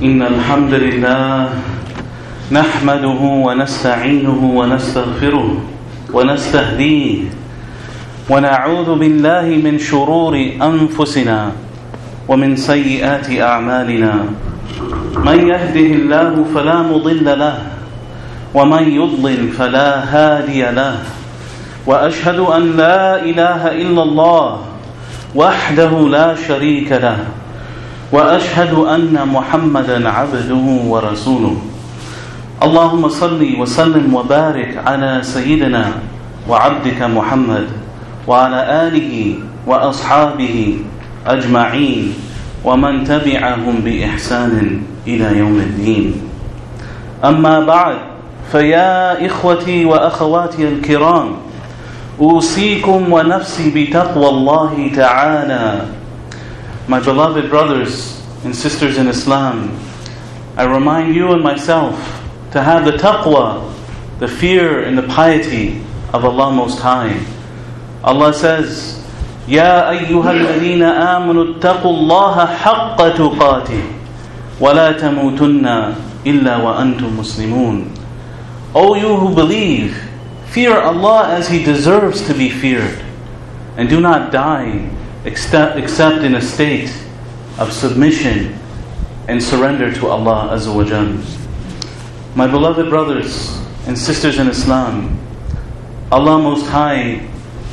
إن الحمد لله نحمده ونستعينه ونستغفره ونستهديه ونعوذ بالله من شرور أنفسنا ومن سيئات أعمالنا من يهده الله فلا مضل له ومن يضلل فلا هادي له وأشهد أن لا إله إلا الله وحده لا شريك له وأشهد أن محمدا عبده ورسوله اللهم صل وسلم وبارك على سيدنا وعبدك محمد وعلى آله وأصحابه أجمعين ومن تبعهم بإحسان إلى يوم الدين. أما بعد، فيا إخوتي وأخواتي الكرام، أوصيكم ونفسي بتقوى الله تعالى. My beloved brothers and sisters in Islam, I remind you and myself to have the taqwa, the fear and the piety of Allah Most High. Allah says, يَا أَيُّهَا الَّذِينَ آمَنُوا اتَّقُوا اللَّهَ حَقَّ تُقَاتِهِ وَلَا تَمُوتُنَّ إِلَّا وَأَنْتُمْ مُسْلِمُونَ. O you who believe, fear Allah as He deserves to be feared, and do not die except in a state of submission and surrender to Allah Azza wa Jal. My beloved brothers and sisters in Islam, Allah Most High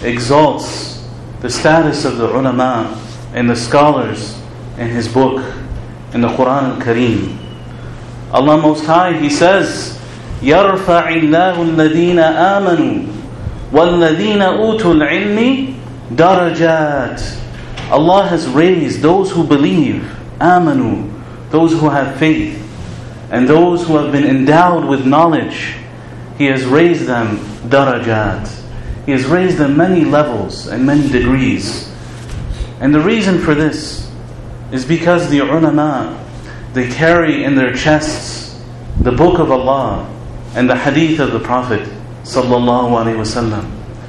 exalts the status of the ulama and the scholars in His book, in the Quran al-Kareem. Allah Most High, He says, يَرْفَعِ اللَّهُ الَّذِينَ آمَنُوا وَالَّذِينَ أُوتُوا الْعِلْمِ darajat. Allah has raised those who believe, amanu, those who have faith, and those who have been endowed with knowledge. He has raised them darajat. He has raised them many levels and many degrees. And the reason for this is because the ulama, they carry in their chests the book of Allah and the hadith of the Prophet sallallahu alaihi wasallam.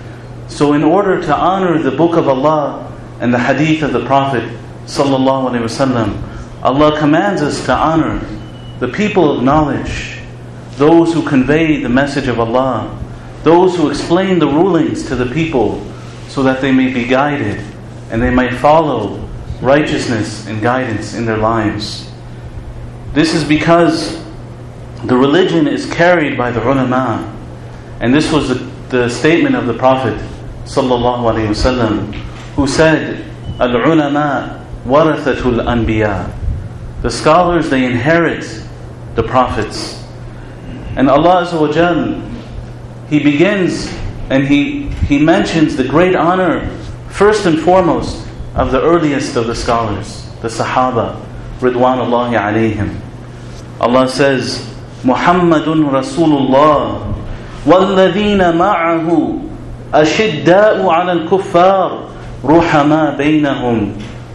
So in order to honor the book of Allah and the hadith of the Prophet sallallahu alaihi wasallam, Allah commands us to honor the people of knowledge, those who convey the message of Allah, those who explain the rulings to the people so that they may be guided and they may follow righteousness and guidance in their lives. This is because the religion is carried by the ulama, and this was the statement of the Prophet sallallahu alaihi wasallam, who said, "Al-ulama warathatul anbiya." The scholars, they inherit the prophets. And Allah Azza wa Jal, He begins and He mentions the great honor, first and foremost, of the earliest of the scholars, the Sahaba, Ridwanullahi alayhim. Allah says, Muhammadun Rasulullah وَالَّذِينَ مَعَهُ أشداء على الكفار رحماء بينهم.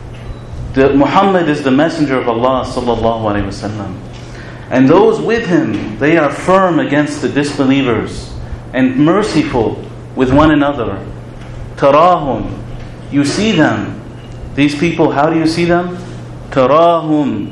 Muhammad is the messenger of Allah sallallahu alaihi wasallam, and those with him, they are firm against the disbelievers and merciful with one another. Tarahum, you see them. These people, how do you see them? Tarahum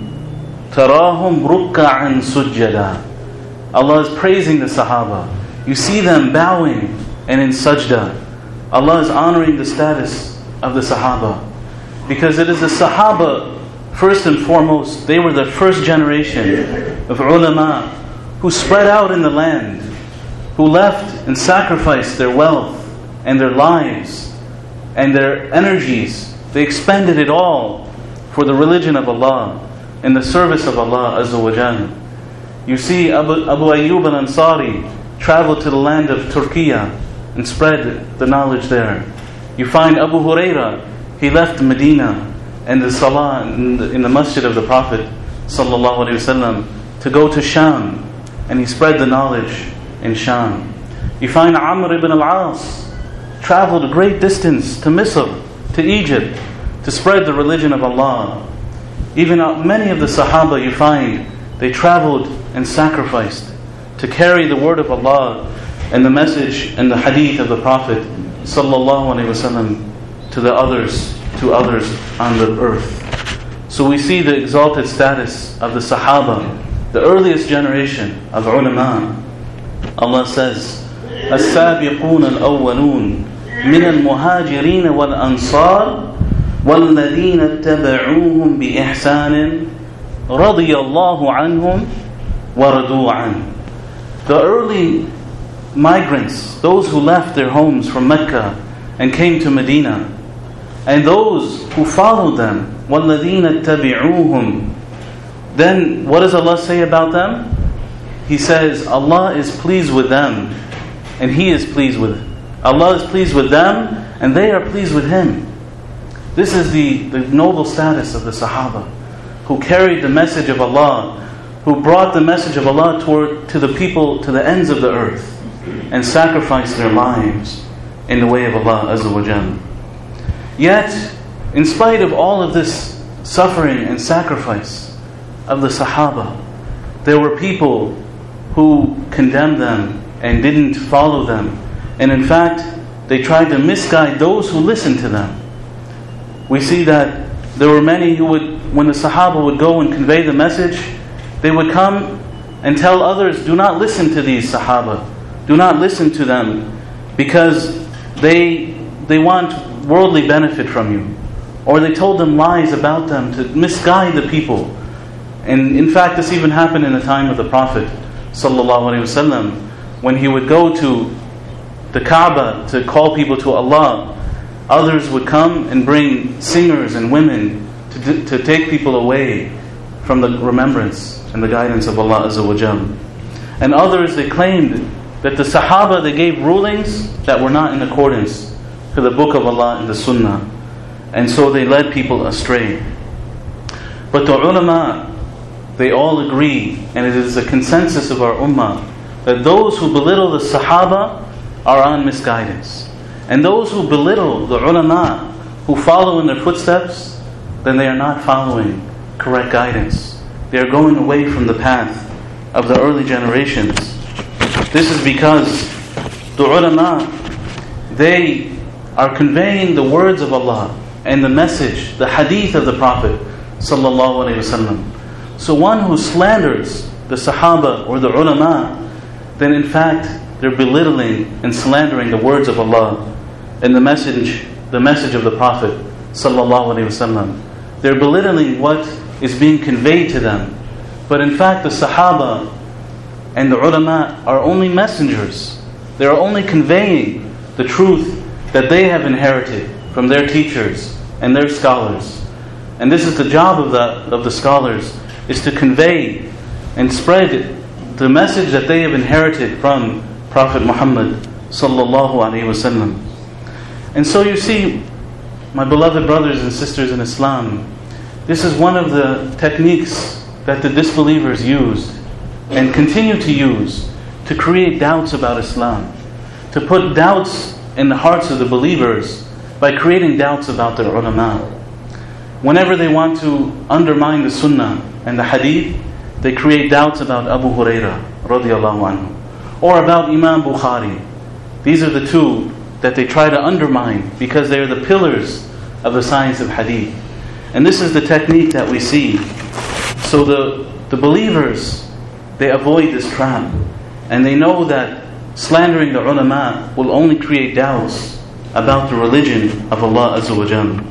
rukka'an sujjada. Allah is praising the Sahaba. You see them bowing and in sajda. Allah is honoring the status of the Sahaba, because it is the Sahaba, first and foremost, they were the first generation of ulama who spread out in the land, who left and sacrificed their wealth and their lives and their energies. They expended it all for the religion of Allah and the service of Allah Azza wa Jal. You see Abu Ayyub al-Ansari traveled to the land of Turkey and spread the knowledge there. You find Abu Huraira, he left Medina and the Salah in the masjid of the Prophet sallallahu alaihi wasallam to go to Sham, and he spread the knowledge in Sham. You find Amr ibn al-As traveled a great distance to Misr, to Egypt, to spread the religion of Allah. Even many of the Sahaba, you find, they traveled and sacrificed to carry the word of Allah and the message and the hadith of the Prophet sallallahu alaihi wasallam to others on the earth. So we see the exalted status of the Sahaba, the earliest generation of ulama. Allah says, السابقون الأولون من المهاجرين والأنصار والذين اتبعوهم بإحسان رضي الله عنهم ورضوا عنه. The early migrants, those who left their homes from Mecca and came to Medina, and those who followed them, وَالَّذِينَ اتَّبِعُوهُمْ. Then what does Allah say about them? He says, Allah is pleased with them, and He is pleased with them. Allah is pleased with them, and they are pleased with Him. This is the noble status of the Sahaba, who carried the message of Allah, who brought the message of Allah to the people, to the ends of the earth, and sacrificed their lives in the way of Allah Azza wa Jal. Yet, in spite of all of this suffering and sacrifice of the Sahaba, there were people who condemned them and didn't follow them. And in fact, they tried to misguide those who listened to them. We see that there were many who would, when the Sahaba would go and convey the message, they would come and tell others, do not listen to these Sahaba. Do not listen to them, because they want worldly benefit from you. Or they told them lies about them to misguide the people. And in fact, this even happened in the time of the Prophet ﷺ, when he would go to the Kaaba to call people to Allah. Others would come and bring singers and women to take people away from the remembrance and the guidance of Allah Azza wa Jal. And others, they claimed that the Sahaba, they gave rulings that were not in accordance to the book of Allah and the Sunnah. And so they led people astray. But the ulama, they all agree, and it is a consensus of our ummah, that those who belittle the Sahaba are on misguidance. And those who belittle the ulama, who follow in their footsteps, then they are not following correct guidance. They are going away from the path of the early generations. This is because the ulama, they are conveying the words of Allah and the message, the hadith of the Prophet sallallahu alaihi wasallam. So one who slanders the Sahaba or the ulama, then in fact they're belittling and slandering the words of Allah and the message of the Prophet sallallahu alaihi wasallam. They're belittling what is being conveyed to them. But in fact, the Sahaba and the ulama are only messengers. They are only conveying the truth that they have inherited from their teachers and their scholars. And this is the job of the scholars, is to convey and spread the message that they have inherited from Prophet Muhammad sallallahu alaihi wasallam. And so you see, my beloved brothers and sisters in Islam, this is one of the techniques that the disbelievers used and continue to use to create doubts about Islam, to put doubts in the hearts of the believers by creating doubts about their ulama. Whenever they want to undermine the Sunnah and the Hadith, they create doubts about Abu Hurairah radiyallahu anhu, or about Imam Bukhari. These are the two that they try to undermine because they are the pillars of the science of Hadith. And this is the technique that we see. So the believers, they avoid this trap, and they know that slandering the ulama will only create doubts about the religion of Allah Azza wa Jal.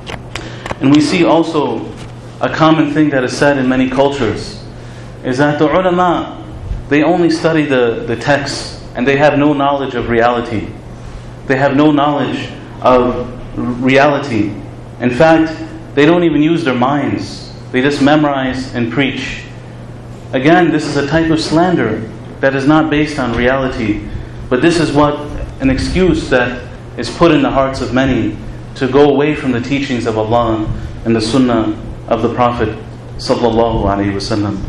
And we see also a common thing that is said in many cultures, is that the ulama, they only study the texts, and they have no knowledge of reality. They have no knowledge of reality. In fact, they don't even use their minds. They just memorize and preach. Again, this is a type of slander that is not based on reality, but this is what an excuse that is put in the hearts of many to go away from the teachings of Allah and the Sunnah of the Prophet sallallahu alaihi wasallam.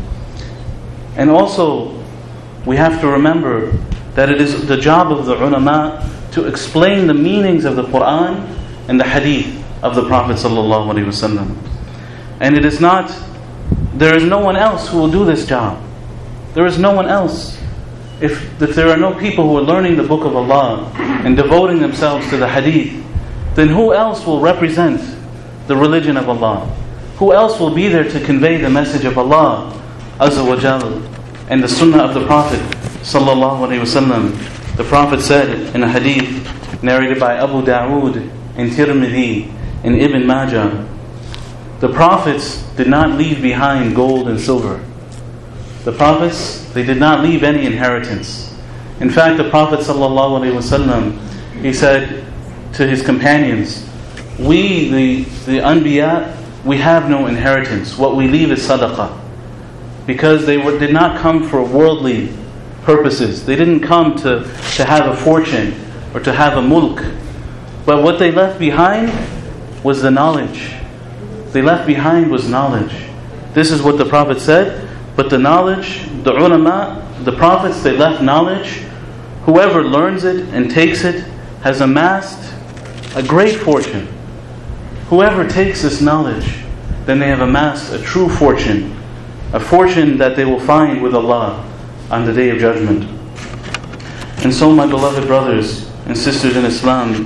And also, we have to remember that it is the job of the ulama to explain the meanings of the Quran and the Hadith of the Prophet sallallahu alaihi wasallam. And it is not, there is no one else who will do this job. There is no one else. If there are no people who are learning the book of Allah and devoting themselves to the Hadith, then who else will represent the religion of Allah? who else will be there to convey the message of Allah Azza wa Jal and the Sunnah of the Prophet Sallallahu Alaihi Wasallam? The Prophet said in a hadith narrated by Abu Dawood and Tirmidhi and Ibn Majah, the Prophets did not leave behind gold and silver. The Prophets, they did not leave any inheritance. In fact, the Prophet Sallallahu Alaihi Wasallam, he said to his companions, we, the Anbiya, we have no inheritance. What we leave is sadaqah. Because they did not come for worldly purposes. They didn't come to have a fortune or to have a mulk. But what they left behind was the knowledge. They left behind was knowledge. This is what the Prophet said. But the knowledge, the ulama, the Prophets, they left knowledge. Whoever learns it and takes it has amassed a great fortune. Whoever takes this knowledge, then they have amassed a true fortune. A fortune that they will find with Allah on the Day of Judgment. And so, my beloved brothers and sisters in Islam,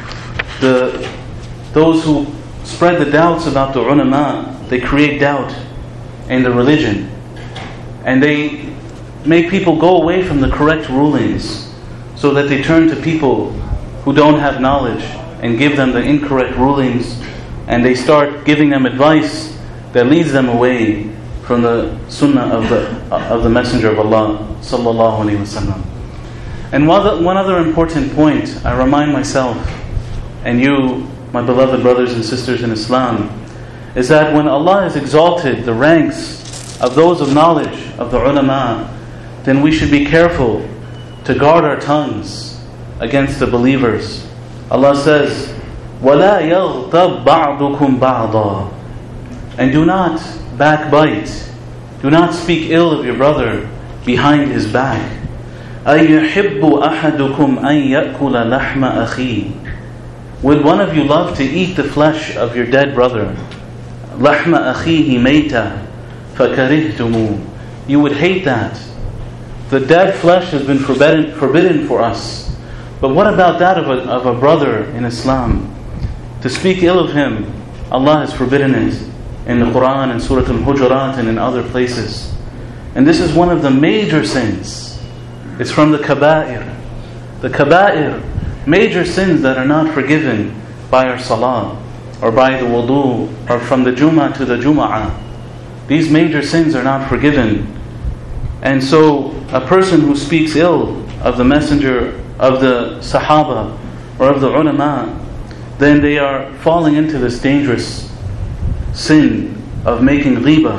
those who spread the doubts about the ulama, they create doubt in the religion. And they make people go away from the correct rulings, so that they turn to people who don't have knowledge and give them the incorrect rulings, and they start giving them advice that leads them away from the sunnah of the Messenger of Allah Sallallahu Alaihi Wasallam. And one other important point I remind myself and you, my beloved brothers and sisters in Islam, is that when Allah has exalted the ranks of those of knowledge, of the ulama, then we should be careful to guard our tongues against the believers. Allah says, وَلَا يَغْتَبْ بَعْضُكُمْ بَعْضًا, and do not backbite, do not speak ill of your brother behind his back. أَيُحِبُّ أَحَدُكُمْ أَن يَأْكُلَ لَحْمَ أَخِيهِ, would one of you love to eat the flesh of your dead brother? لَحْمَ أَخِيهِ مَيْتًا فَكَرِهْتُمُوهُ, you would hate that. The dead flesh has been forbidden for us. But what about that of a brother in Islam? To speak ill of him, Allah has forbidden it in the Quran and Surah Al-Hujurat and in other places. And this is one of the major sins. It's from the kaba'ir. The kaba'ir, major sins that are not forgiven by our salah or by the wudu or from the Jum'ah to the Jum'ah. These major sins are not forgiven. And so a person who speaks ill of the messenger, of the sahaba or of the ulama, then they are falling into this dangerous sin of making ghibah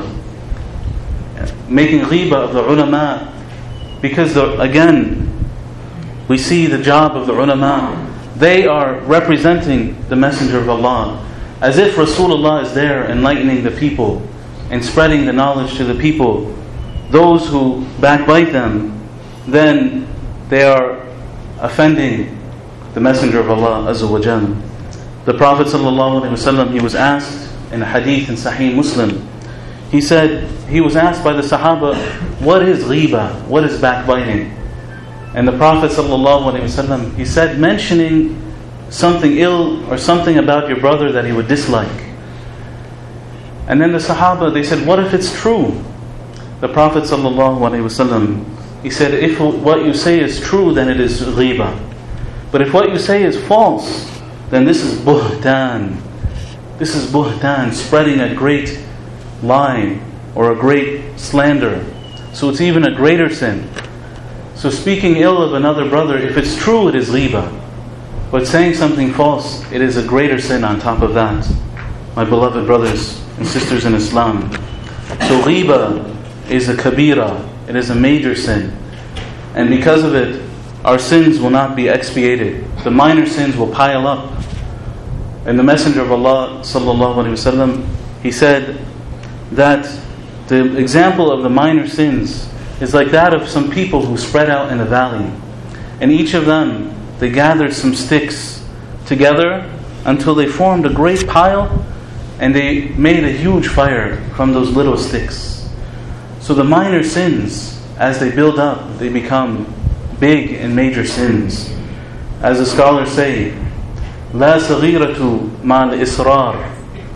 of the ulama. Because again, we see the job of the ulama. They are representing the Messenger of Allah, as if Rasulullah is there enlightening the people and spreading the knowledge to the people. Those who backbite them, then they are offending the Messenger of Allah Azza wa Jal. The Prophet ﷺ, he was asked in a hadith in Sahih Muslim, he said, he was asked by the Sahaba, what is ghibah? What is backbiting? And the Prophet ﷺ, he said, mentioning something ill or something about your brother that he would dislike. And then the Sahaba, they said, what if it's true? The Prophet ﷺ, he said, if what you say is true, then it is ghibah. But if what you say is false, then this is buhtan. This is buhtan, spreading a great lie or a great slander. So it's even a greater sin. So speaking ill of another brother, if it's true, it is ghibah. But saying something false, it is a greater sin on top of that. My beloved brothers and sisters in Islam. So ghibah is a kabira, it is a major sin. And because of it, our sins will not be expiated. The minor sins will pile up. And the Messenger of Allah Sallallahu Alaihi Wasallam, he said that the example of the minor sins is like that of some people who spread out in a valley. And each of them, they gathered some sticks together until they formed a great pile, and they made a huge fire from those little sticks. So the minor sins, as they build up, they become big and major sins. As the scholars say, لا صغيرة مع الإصرار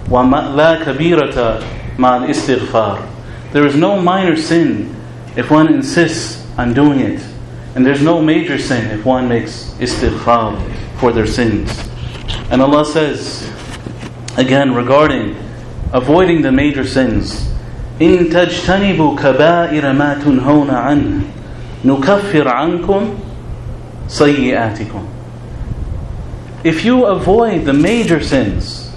وَلَا كَبِيرَةَ مَعَ الْإِسْتِغْفَارِ. There is no minor sin if one insists on doing it. And there's no major sin if one makes istighfar for their sins. And Allah says, again regarding avoiding the major sins, إِن تَجْتَنِبُوا كَبَائِرَ مَا تُنْهَوْنَ عَنْهُ نُكَفِّرْ عَنْكُمْ سَيِّئَاتِكُمْ. If you avoid the major sins,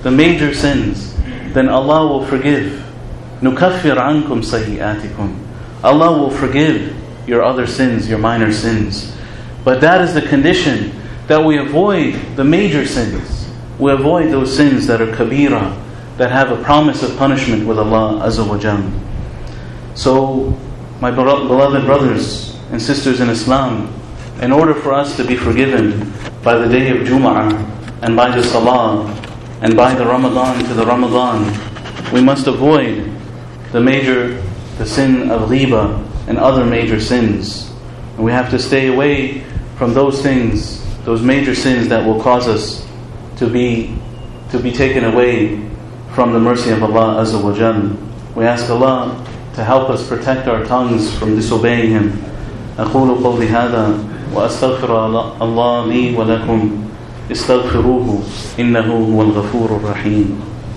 then Allah will forgive. نُكَفِّرْ عَنْكُمْ سَيِّئَاتِكُمْ. Allah will forgive your other sins, your minor sins. But that is the condition, that we avoid the major sins. We avoid those sins that are kabira, that have a promise of punishment with Allah Azza wa Jal. So, my beloved brothers and sisters in Islam, in order for us to be forgiven by the day of Jum'ah, and by the Salah, and by the Ramadan to the Ramadan, we must avoid the sin of ghiba and other major sins. And we have to stay away from those things, those major sins that will cause us to be taken away from the mercy of Allah Azza wa Jal. We ask Allah to help us protect our tongues from disobeying Him. أقول قولي هذا وأستغفر الله لي ولكم استغفروه إنه هو الغفور الرحيم.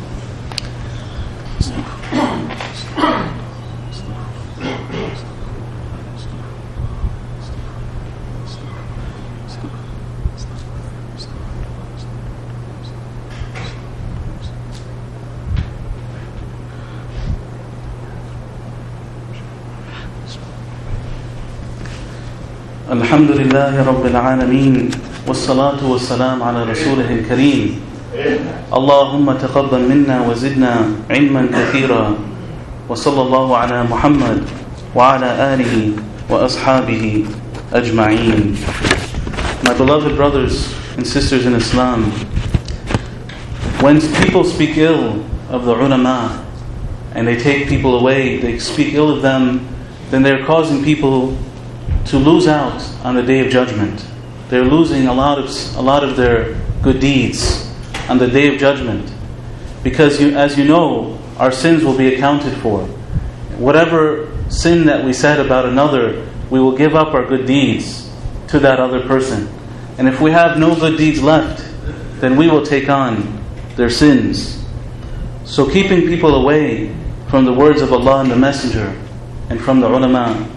الحمد لله رب العالمين والصلاة والسلام على رسوله الكريم اللهم تقبل منا وزدنا علما كثيرا وصلى الله على محمد وعلى آله وأصحابه أجمعين. My beloved brothers and sisters in Islam, when people speak ill of the ulama and they take people away, they speak ill of them, then they're causing people to lose out on the Day of Judgment. They're losing a lot of their good deeds on the Day of Judgment. Because as you know, our sins will be accounted for. Whatever sin that we said about another, we will give up our good deeds to that other person. And if we have no good deeds left, then we will take on their sins. So keeping people away from the words of Allah and the Messenger and from the ulama,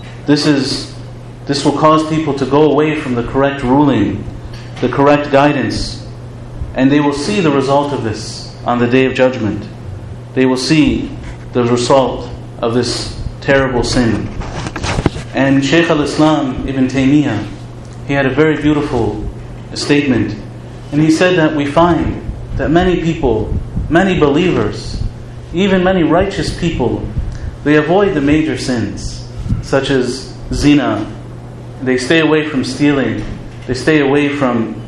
this will cause people to go away from the correct ruling, the correct guidance, and they will see the result of this on the Day of Judgment. They will see the result of this terrible sin. And Shaykh al-Islam Ibn Taymiyyah, he had a very beautiful statement, and he said that we find that many people, many believers, even many righteous people, they avoid the major sins, such as zina. They stay away from stealing. They stay away from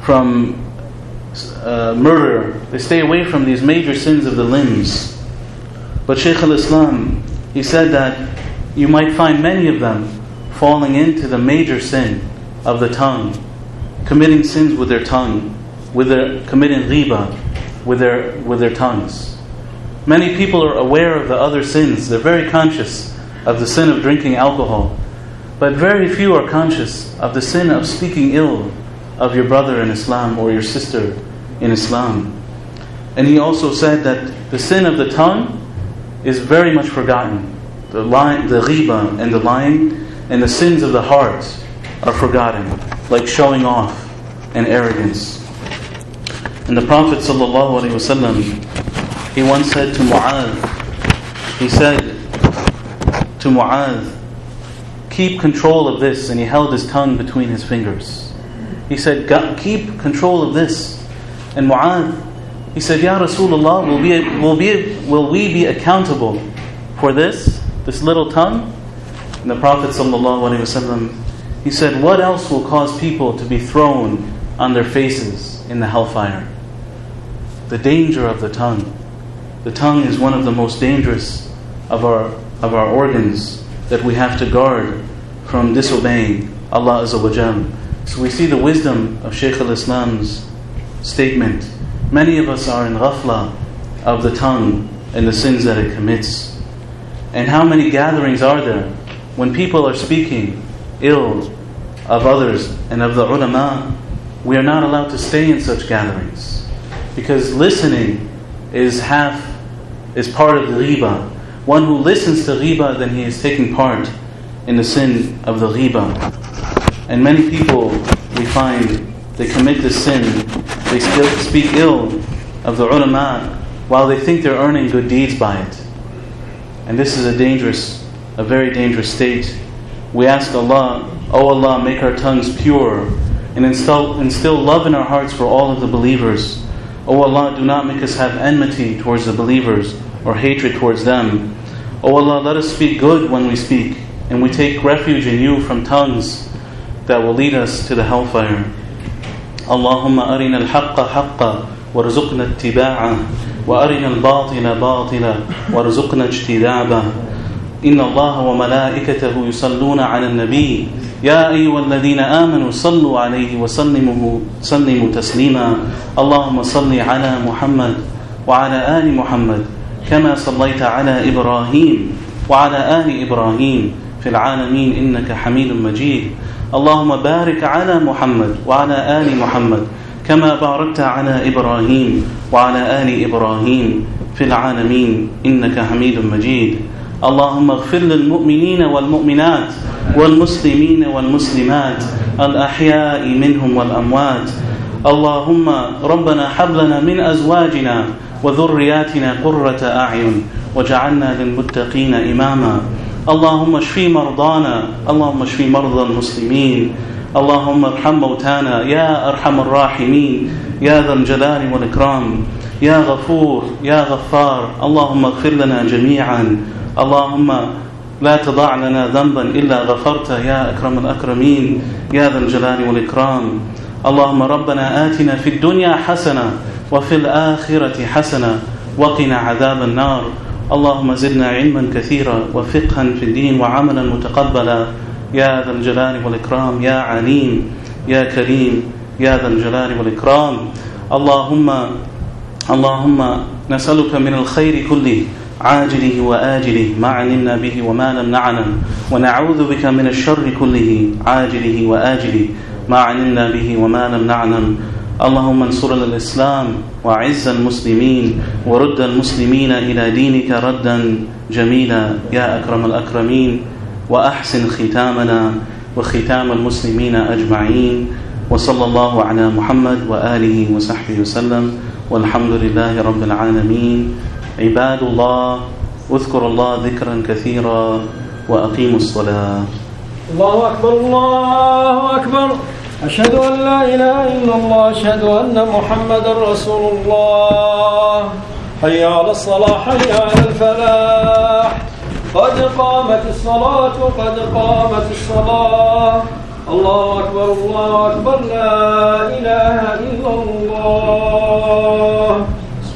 murder. They stay away from these major sins of the limbs. But Shaykh al-Islam, he said that you might find many of them falling into the major sin of the tongue, committing sins with their tongue, committing ghiba with their tongues. Many people are aware of the other sins. They're very conscious of the sin of drinking alcohol. But very few are conscious of the sin of speaking ill of your brother in Islam or your sister in Islam. And he also said that the sin of the tongue is very much forgotten. The ghiba and the lying and the sins of the heart are forgotten, like showing off and arrogance. And the Prophet ﷺ, he once said to Mu'adh, keep control of this, and he held his tongue between his fingers. He said, keep control of this. And Mu'adh, he said, Ya Rasulullah, will we be accountable for this little tongue? And the Prophet ﷺ, he said, what else will cause people to be thrown on their faces in the hellfire? The danger of the tongue. The tongue is one of the most dangerous of our organs that we have to guard from disobeying Allah Azza wa Jal. So we see the wisdom of Shaykh al-Islam's statement. Many of us are in ghafla of the tongue and the sins that it commits. And how many gatherings are there when people are speaking ill of others and of the ulama? We are not allowed to stay in such gatherings, because listening is part of the ghibah. One who listens to ghibah, then he is taking part in the sin of the ghibah. And many people, we find, they commit this sin, they still speak ill of the ulama while they think they're earning good deeds by it. And this is a very dangerous state. We ask Allah, O Allah, make our tongues pure and instill love in our hearts for all of the believers. O Allah, do not make us have enmity towards the believers or hatred towards them. O Allah, let us speak good when we speak, and we take refuge in You from tongues that will lead us to the hellfire. Allahumma arina al-haqqa haqqa warzuqna ittiba'ah wa arina al-batila batila warzuqna ijtinabah. Inna Allah wa malaikatahu yusalluna 'ala an-nabi ya ayyuhalladhina amanu sallu 'alayhi wa sallimu taslima. Allahumma salli 'ala Muhammad wa 'ala ali Muhammad kama sallaita 'ala Ibrahim wa 'ala ali Ibrahim fil 'alamin innaka Hamidum Majid. اللهم بارك على محمد وعلى آل محمد كما باركت على إبراهيم وعلى آل إبراهيم في العالمين إنك حميد مجيد. اللهم اغفر للمؤمنين والمؤمنات والمسلمين والمسلمات الأحياء منهم والأموات. اللهم ربنا هب لنا من أزواجنا وذرياتنا قرة أعين وجعلنا للمتقين إماما. اللهم اشف مرضانا، اللهم اشف مرضى المسلمين، اللهم ارحم موتانا يا أرحم الراحمين يا ذا الجلال والإكرام يا غفور يا غفار. اللهم اغفر لنا جميعا. اللهم لا تضع لنا ذنبا إلا غفرته يا أكرم الأكرمين يا ذا الجلال والإكرام. اللهم ربنا آتنا في الدنيا حسنة وفي الآخرة حسنة وقنا عذاب النار. اللهم زدنا علما كثيرا وفقها في الدين وعملا متقبلا يا ذا الجلال والإكرام يا عليم يا كريم يا ذا الجلال والإكرام. اللهم نسألك من الخير كله عاجله وآجله ما علمنا به وما لم نعلم، ونعوذ بك من الشر كله عاجله وآجله ما علمنا به وما لم نعلم. اللهم انصر الإسلام وعز المسلمين ورد المسلمين إلى دينك ردا جميلا يا أكرم الأكرمين، وأحسن ختامنا وختام المسلمين أجمعين. وصلى الله على محمد وآله وصحبه وسلم والحمد لله رب العالمين. عباد الله اذكروا الله ذكرا كثيرا وأقيموا الصلاة. الله أكبر الله أكبر. أشهد أن لا إله إلا الله، أشهد أن محمدا رسول الله. حي على الصلاة حي على الفلاح، قد قامت الصلاة قد قامت الصلاة. الله أكبر الله أكبر لا إله إلا الله.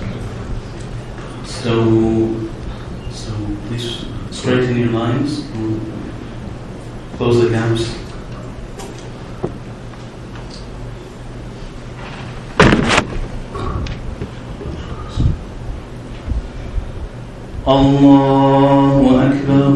So please straighten your lines, close the gaps. Allahu Akbar.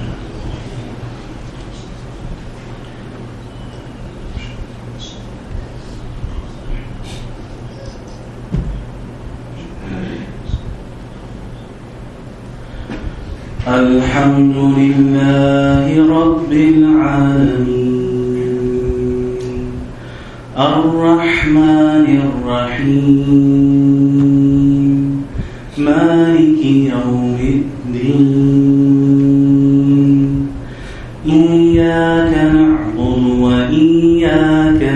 Alhamdulillahi Rabbil Alameen, Ar-Rahmanir Rahim, Maliki Yawmiddin, Iyyaka na'budu wa iyyaka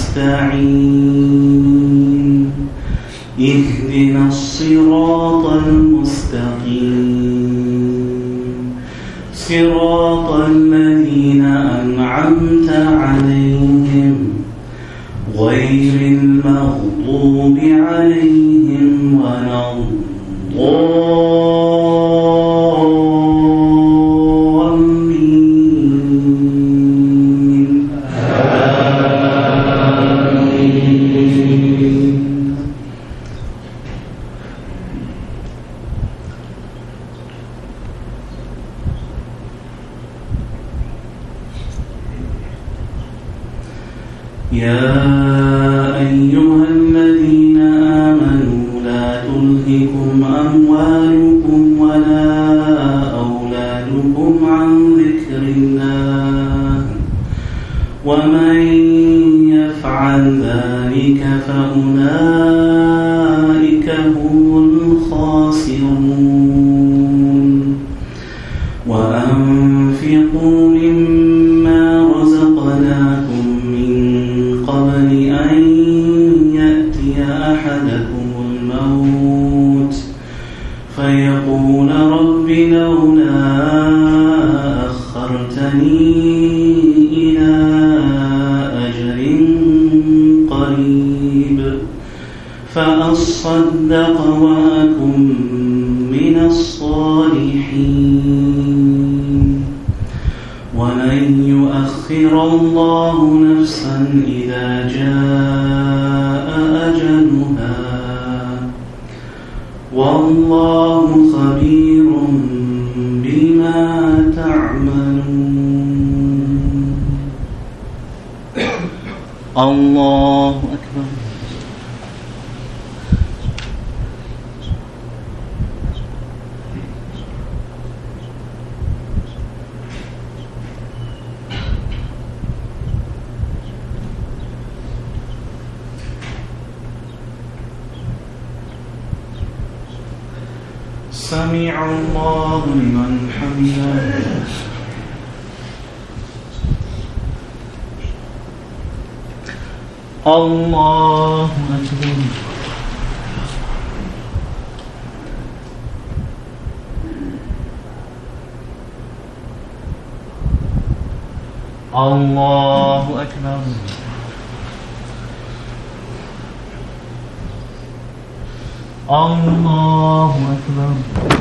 nasta'in, Ihdinas siratal mustaqim, صراط الذين أنعمت عليهم غير المغضوب عليهم ولا الضالين. آمين. يا أيها الذين آمنوا لا تلهكم أموالكم ولا أولادكم عن ذكر الله ومن يفعل ذلك فأولئك هم الخاسرون وأنفقوا مما رزقناكم من قبل أن يأتي أحدكم الموت فيقول رب لولا أخرتني إلى أجل قريب فأصدق وأكن من الصالحين ولن يؤخر الله نفسا إذا جاء أجلها والله خبير بما تعملون. الله أكبر. سمع الله لمن حمده. الله أكبر. الله أكبر. الله أكبر.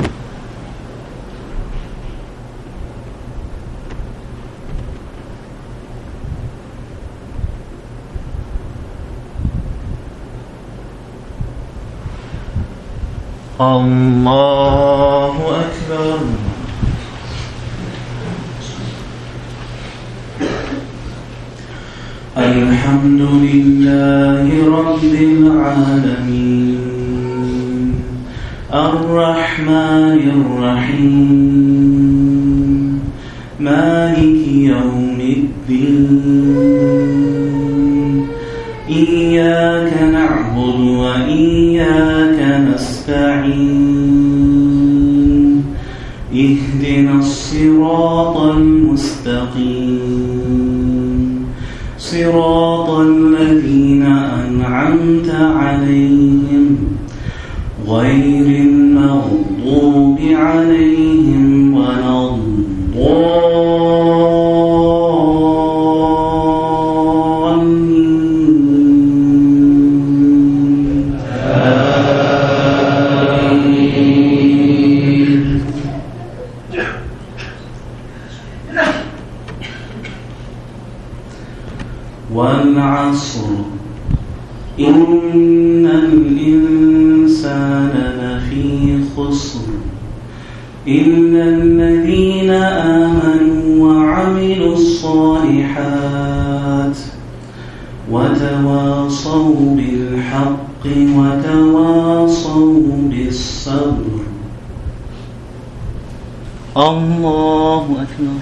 الله أكبر. الحمد لله رب العالمين الرحمن الرحيم مالك يوم الدين إياك نعبد وإياك نستعين اهدنا الصراط المستقيم صراط الذين أنعمت عليهم غير المغضوب عليهم ولا الضالين. آمين. والعصر إن الإنسان لفي خسر إلا الذين آمنوا وعملوا الصالحات وتواصوا بالحق وتواصوا بالصبر. الله أكبر.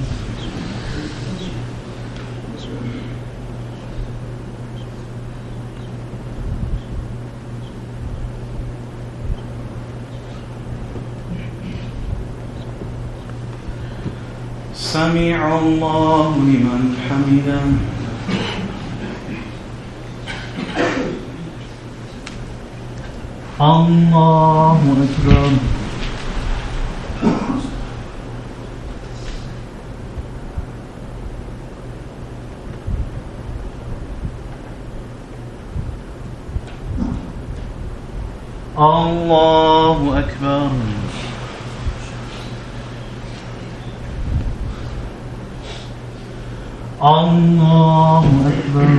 سمع الله لمن حمده. الله أكبر. الله أكبر. الله أكبر.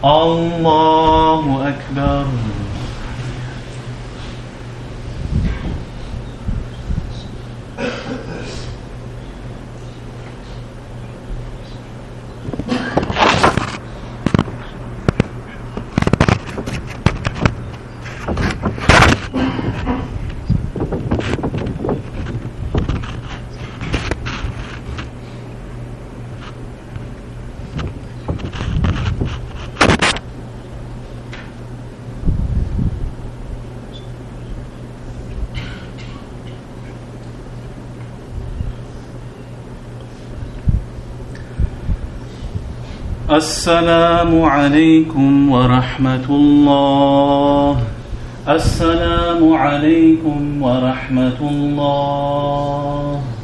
الله أكبر. السلام عليكم ورحمة الله. السلام عليكم ورحمة الله.